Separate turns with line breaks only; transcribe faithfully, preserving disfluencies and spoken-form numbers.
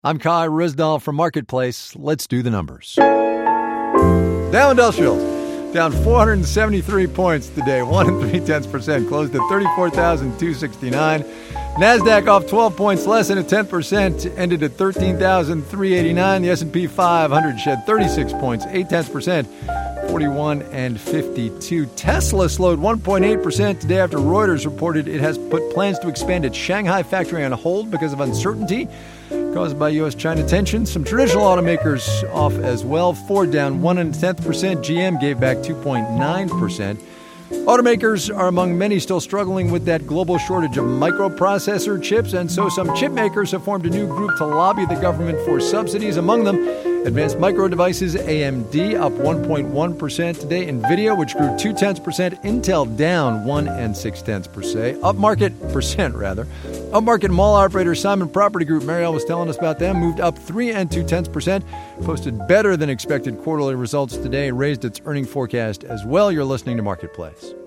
I'm Kai Rizdal from Marketplace. Let's do the numbers. Dow Industrials down four hundred seventy-three points today, one and three tenths percent, closed at thirty-four thousand two hundred sixty-nine. NASDAQ off twelve points, less than a tenth percent, ended at thirteen thousand three hundred eighty-nine. The S and P five hundred shed thirty-six points, eight tenths percent, forty-one and fifty-two. Tesla slowed one point eight percent today after Reuters reported it has put plans to expand its Shanghai factory on hold because of uncertainty caused by U S China tensions. Some traditional automakers off as well. Ford down one and a tenth percent. G M gave back two point nine percent. Automakers are among many still struggling with that global shortage of microprocessor chips, and so some chip makers have formed a new group to lobby the government for subsidies. Among them, Advanced Micro Devices, A M D, up one point one percent today. NVIDIA, which grew two tenths percent. Intel down one and six tenths percent. Upmarket percent, rather. Upmarket mall operator Simon Property Group, Marielle was telling us about them, moved up three and two tenths percent. Posted better than expected quarterly results today. Raised its earning forecast as well. You're listening to Marketplace.